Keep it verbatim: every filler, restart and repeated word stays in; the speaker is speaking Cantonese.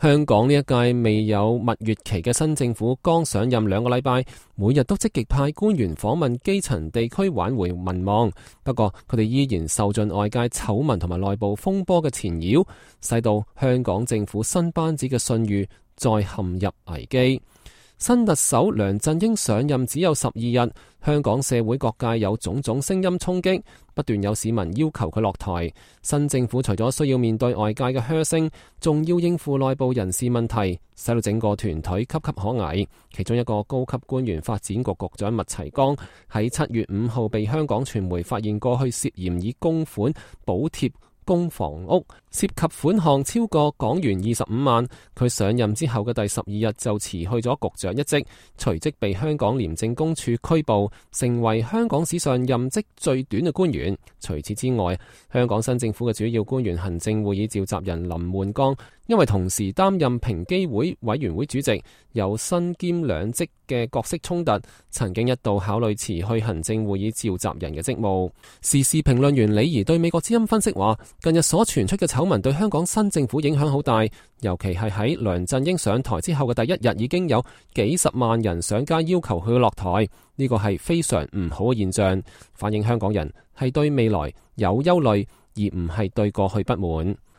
香港呢一屆未有蜜月期嘅新政府剛上任兩個禮拜，每日都積極派官員訪問基層地區挽回民望。不過佢哋依然受盡外界醜聞同埋內部風波嘅纏繞，使到香港政府新班子嘅信譽再陷入危機。新特首梁振英上任只有十二日，香港社會各界有種種聲音衝擊，不斷有市民要求佢落台。新政府除咗需要面對外界嘅噓聲，仲要應付內部人事問題，使到整個團隊岌岌可危。其中一個高級官員發展局局長麥齊光喺七月五號被香港傳媒發現過去涉嫌以公款補貼供房屋，涉及款項超過港元二十五萬。佢上任之後嘅第十二日就辭去咗局長一職，隨即被香港廉政公署拘捕，成為香港史上任職最短嘅官員。除此之外，香港新政府嘅主要官員行政會議召集人林煥光，因為同時擔任平機會委員會主席，有身兼兩職嘅角色衝突，曾經一度考慮辭去行政會議召集人嘅職務。時事評論員李儀對美國之音分析話，近日所傳出嘅醜聞對香港新政府影響好大，尤其係喺梁振英上台之後嘅第一日，已經有幾十萬人上街要求佢落台，呢個係非常唔好嘅現象，反映香港人係對未來有憂慮，而唔係對過去不滿。